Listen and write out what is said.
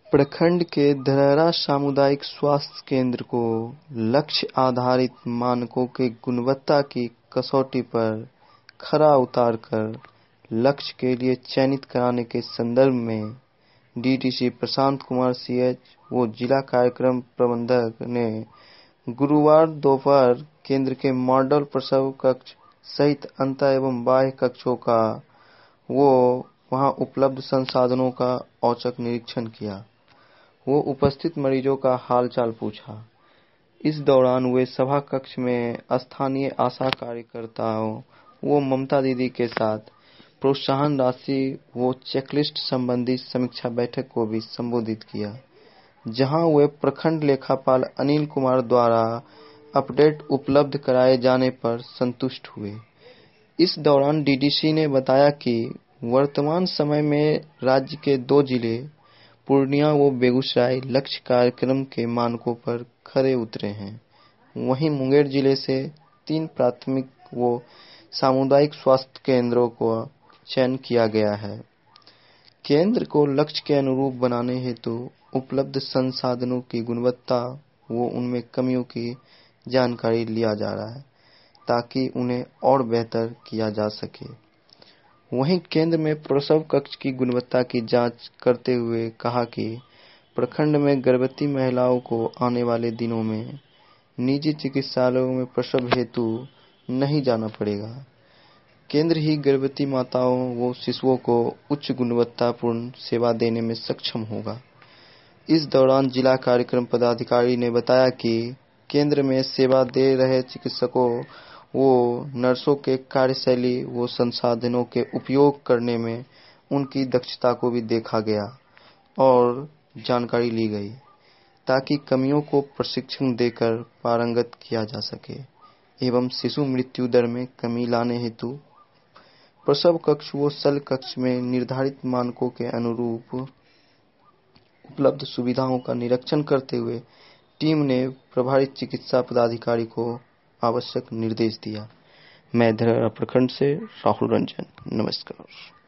प्रखंड के धरहरा सामुदायिक स्वास्थ्य केंद्र को लक्ष्य आधारित मानकों के गुणवत्ता की कसौटी पर खरा उतारकर लक्ष्य के लिए चयनित कराने के संदर्भ में डीटीसी प्रशांत कुमार सीएच व जिला कार्यक्रम प्रबंधक ने गुरुवार दोपहर केंद्र के मॉडल प्रसव कक्ष सहित अंत एवं बाह्य कक्षों का वहां उपलब्ध संसाधनों का औचक निरीक्षण किया। वो उपस्थित मरीजों का हालचाल पूछा। इस दौरान वे सभा कक्ष में स्थानीय आशा कार्यकर्ताओं वो ममता दीदी के साथ प्रोत्साहन राशि वो चेकलिस्ट संबंधी समीक्षा बैठक को भी संबोधित किया, जहां वे प्रखंड लेखापाल अनिल कुमार द्वारा अपडेट उपलब्ध कराए जाने पर संतुष्ट हुए। इस दौरान डीडीसी ने बताया कि वर्तमान समय में राज्य के 2 जिले पूर्णिया व बेगूसराय लक्ष्य कार्यक्रम के मानकों पर खरे उतरे हैं। वहीं मुंगेर जिले से 3 प्राथमिक व सामुदायिक स्वास्थ्य केंद्रों को चयन किया गया है। केंद्र को लक्ष्य के अनुरूप बनाने हेतु उपलब्ध संसाधनों की गुणवत्ता व उनमें कमियों की जानकारी लिया जा रहा है ताकि उन्हें और बेहतर किया जा सके। वहीं केंद्र में प्रसव कक्ष की गुणवत्ता की जांच करते हुए कहा कि प्रखंड में गर्भवती महिलाओं को आने वाले दिनों में निजी चिकित्सालयों में प्रसव हेतु नहीं जाना पड़ेगा। केंद्र ही गर्भवती माताओं व शिशुओं को उच्च गुणवत्तापूर्ण सेवा देने में सक्षम होगा। इस दौरान जिला कार्यक्रम पदाधिकारी ने बताया कि केंद्र में सेवा दे रहे चिकित्सकों वो नर्सों के कार्यशैली व संसाधनों के उपयोग करने में उनकी दक्षता को भी देखा गया और जानकारी ली गई ताकि कमियों को प्रशिक्षण देकर पारंगत किया जा सके एवं शिशु मृत्यु दर में कमी लाने हेतु प्रसव कक्ष व शल्य कक्ष में निर्धारित मानकों के अनुरूप उपलब्ध सुविधाओं का निरीक्षण करते हुए टीम ने प्रभारी चिकित्सा पदाधिकारी को आवश्यक निर्देश दिया। मैं धरहरा प्रखंड से राहुल रंजन, नमस्कार।